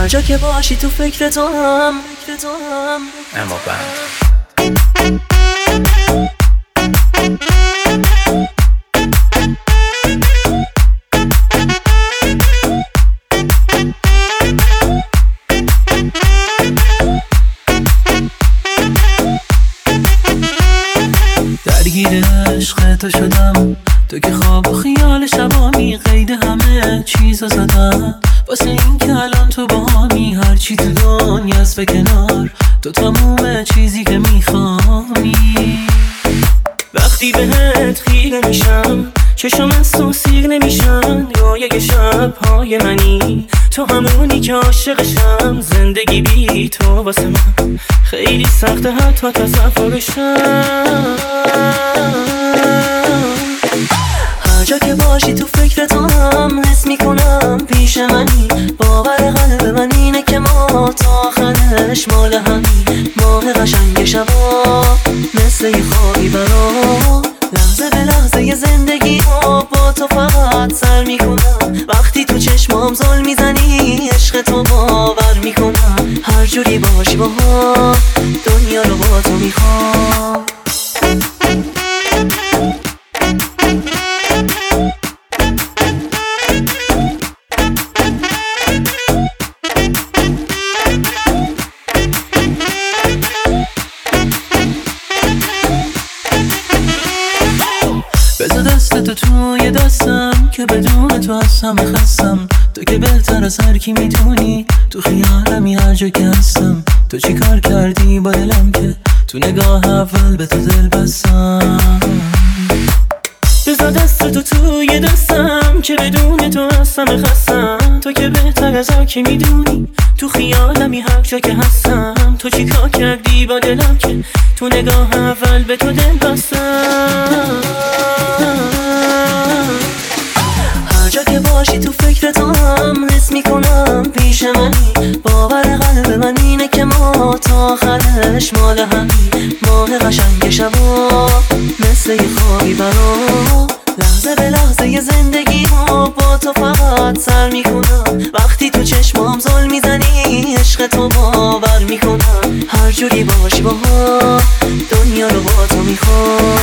هر جا که باشی تو فکر تو هم اما بند درگیر عشق تو شدم، تو که خواب و خیال شبامی قید همه چیزا زدم، واسه این که الان تو باهامی، هرچی تو دنیاست به کنار، تو تموم چیزی که میخوانی. وقتی بهت خیره میشم چشم از تو سیر نمیشن، رویای شبهای منی، تو همونی که عاشقشم. زندگی بی تو واسه من خیلی سخته حتی تصورشم. هر جا که باشی تو فکر تو هم حس میکنم پیش منی، باور قلب من اینه که ما تا آخرش مال همی. ماه قشنگ شبا مثل یه خوابی برام، لحظه به لحظه زندگی با تو فقط سر میکنم. وقتی تو چشمام زل میزنی عشق تو باور میکنم. هر جوری باشی با دنیا رو با تو میخوام. بذار دستتو توی دستم که بدون تو از همه خستم. تو که بهتر از هر کی میدونی، تو خیالمی هر جا که هستم. تو چی کار کردی با دلم که تو نگاه اول به تو دل بستم. بذار دستتو توی دستم که بدون تو از همه خستم. تو که بهتر از هر کی میدونی، تو خیالمی هر جا که هستم. تو چی کار کردی با دلم که تو نگاه اول به تو دل بستم. هر جا که باشی تو فکر تو هم حس میکنم پیش منی، باور قلب من اینه که ما تا آخرش مال همی. ماه قشنگ شبا مثل یه خوابی برام، لحظه به لحظه زندگی با تو فقط سر میکنم. وقتی تو چشمام زل میزنی عشق تو باور میکنم. هر جوری باشی با دنیا رو با تو میخوام.